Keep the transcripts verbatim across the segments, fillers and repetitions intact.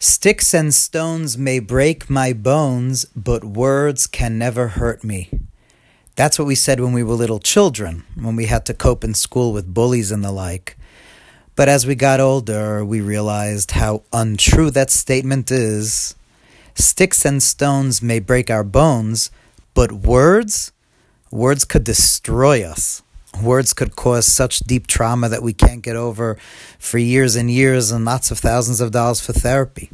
Sticks and stones may break my bones, but words can never hurt me. That's what we said when we were little children, when we had to cope in school with bullies and the like. But as we got older, we realized how untrue that statement is. Sticks and stones may break our bones, but words, words could destroy us. Words could cause such deep trauma that we can't get over for years and years and lots of thousands of dollars for therapy.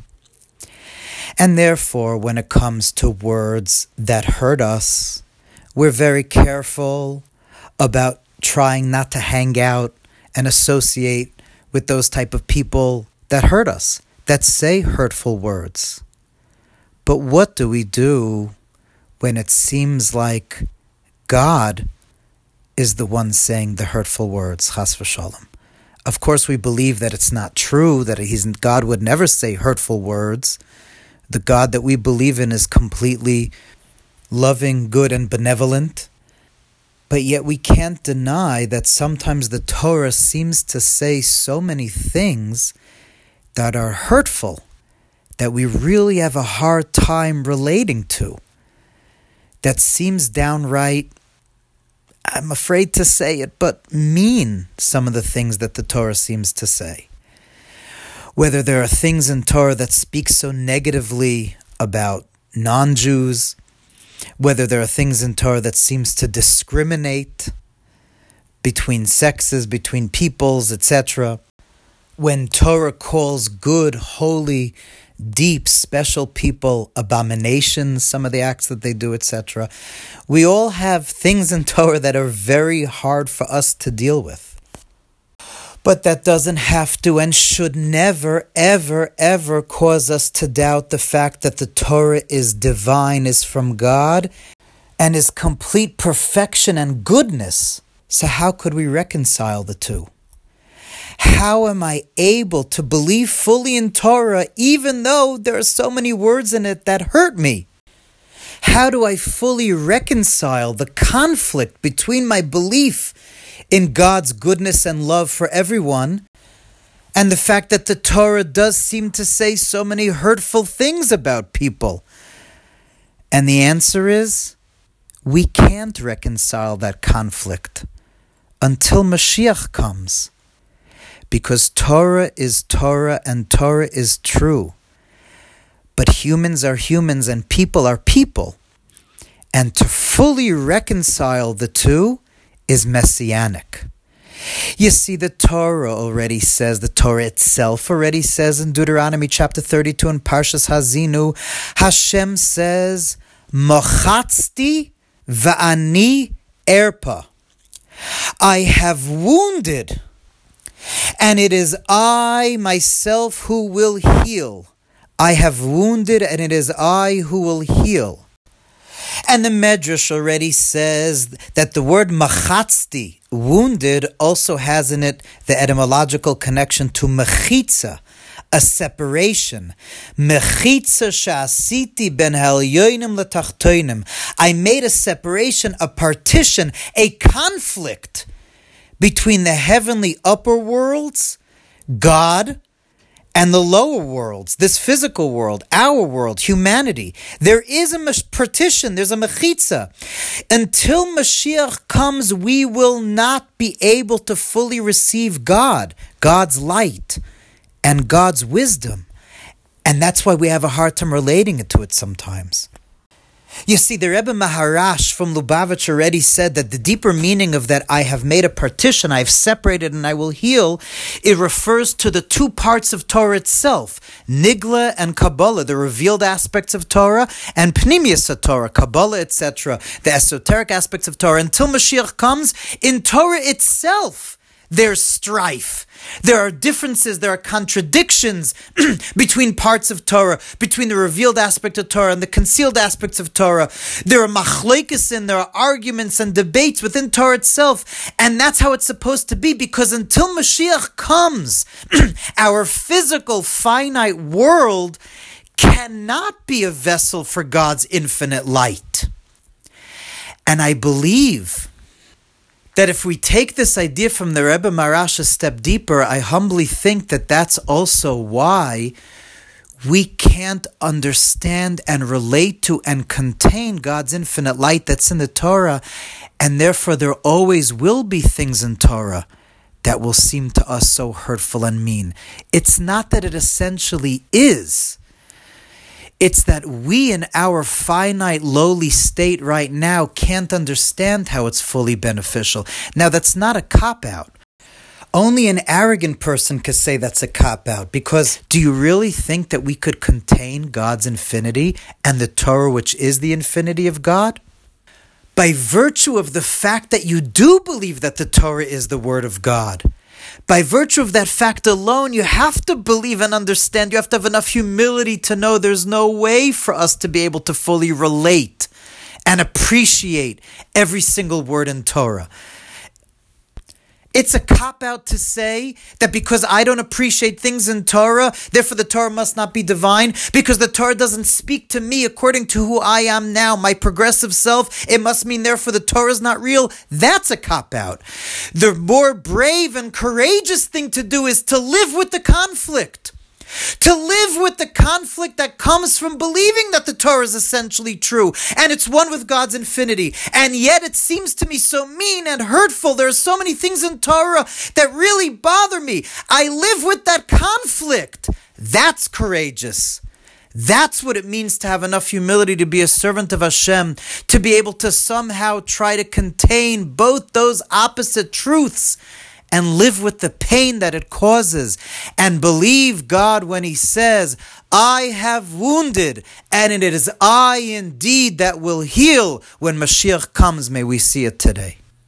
And therefore, when it comes to words that hurt us, we're very careful about trying not to hang out and associate with those type of people that hurt us, that say hurtful words. But what do we do when it seems like God is the one saying the hurtful words, chas v'shalom? Of course, we believe that it's not true, that he's, God would never say hurtful words. The God that we believe in is completely loving, good, and benevolent. But yet we can't deny that sometimes the Torah seems to say so many things that are hurtful, that we really have a hard time relating to, that seems downright, I'm afraid to say it, but mean, some of the things that the Torah seems to say. Whether there are things in Torah that speak so negatively about non-Jews, whether there are things in Torah that seems to discriminate between sexes, between peoples, et cetera. When Torah calls good, holy, deep, special people abominations, some of the acts that they do, et cetera. We all have things in Torah that are very hard for us to deal with. But that doesn't have to and should never, ever, ever cause us to doubt the fact that the Torah is divine, is from God, and is complete perfection and goodness. So how could we reconcile the two? How am I able to believe fully in Torah even though there are so many words in it that hurt me? How do I fully reconcile the conflict between my belief in God's goodness and love for everyone and the fact that the Torah does seem to say so many hurtful things about people? And the answer is, we can't reconcile that conflict until Mashiach comes. Because Torah is Torah and Torah is true. But humans are humans and people are people. And to fully reconcile the two is messianic. You see, the Torah already says, the Torah itself already says in Deuteronomy chapter thirty-two in Parshas Hazinu, Hashem says, Mochatzti va'ani erpa. I have wounded, and it is I myself who will heal. I have wounded, and it is I who will heal. And the Medrash already says that the word machatzti, wounded, also has in it the etymological connection to mechitza, a separation. Mechitza sha'asiti ben ha'elyonim letachtonim. I made a separation, a partition, a conflict between the heavenly upper worlds, God, and the lower worlds, this physical world, our world, humanity. There is a partition, there's a mechitza. Until Mashiach comes, we will not be able to fully receive God, God's light, and God's wisdom. And that's why we have a hard time relating it to it sometimes. You see, the Rebbe Maharash from Lubavitch already said that the deeper meaning of that I have made a partition, I have separated and I will heal, it refers to the two parts of Torah itself, Nigla and Kabbalah, the revealed aspects of Torah, and Pnimius Torah, Kabbalah, et cetera, the esoteric aspects of Torah. Until Mashiach comes, in Torah itself, there's strife. There are differences, there are contradictions between parts of Torah, between the revealed aspect of Torah and the concealed aspects of Torah. There are machlokes in, there are arguments and debates within Torah itself. And that's how it's supposed to be, because until Mashiach comes, our physical, finite world cannot be a vessel for God's infinite light. And I believe that if we take this idea from the Rebbe Maharash a step deeper, I humbly think that that's also why we can't understand and relate to and contain God's infinite light that's in the Torah, and therefore there always will be things in Torah that will seem to us so hurtful and mean. It's not that it essentially is. It's that we in our finite, lowly state right now can't understand how it's fully beneficial. Now, that's not a cop-out. Only an arrogant person could say that's a cop-out, because do you really think that we could contain God's infinity and the Torah, which is the infinity of God? By virtue of the fact that you do believe that the Torah is the Word of God, by virtue of that fact alone, you have to believe and understand, you have to have enough humility to know there's no way for us to be able to fully relate and appreciate every single word in Torah. It's a cop-out to say that because I don't appreciate things in Torah, therefore the Torah must not be divine. Because the Torah doesn't speak to me according to who I am now, my progressive self, it must mean therefore the Torah is not real. That's a cop-out. The more brave and courageous thing to do is to live with the conflict. To live with the conflict that comes from believing that the Torah is essentially true and it's one with God's infinity. And yet it seems to me so mean and hurtful. There are so many things in Torah that really bother me. I live with that conflict. That's courageous. That's what it means to have enough humility to be a servant of Hashem, to be able to somehow try to contain both those opposite truths and live with the pain that it causes, and believe God when He says, I have wounded, and it is I indeed that will heal when Mashiach comes. May we see it today.